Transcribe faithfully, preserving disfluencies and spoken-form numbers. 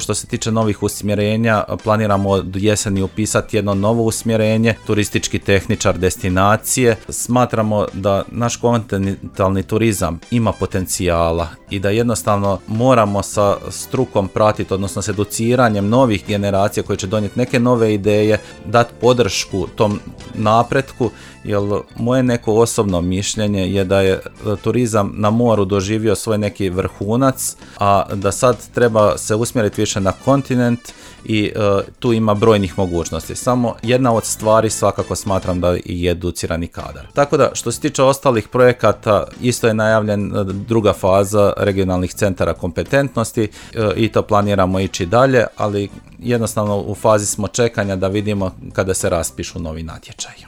što se tiče novih usmjerenja, planiramo od jeseni upisati jedno novo usmjerenje, turistički tehničar destinacije. Smatramo da naš kontinentalni turizam ima potencijala i da jednostavno moramo sa strukom pratiti, odnosno s educiranjem novih generacija koje će donijeti neke nove ideje, dati podršku tom napretku, jer moje neko osobno mišljenje je da je turizam na moru doživio svoj neki vrhunac, a da sad treba se usmjeriti više na kontinent i uh, tu ima brojnih mogućnosti. Samo jedna od stvari svakako smatram da i educirani kadar. Tako da što se tiče ostalih projekata, isto je najavljen druga faza regionalnih centara kompetentnosti uh, i to planiramo ići dalje, ali jednostavno u fazi smo čekanja da vidimo kada se raspišu novi natječaji.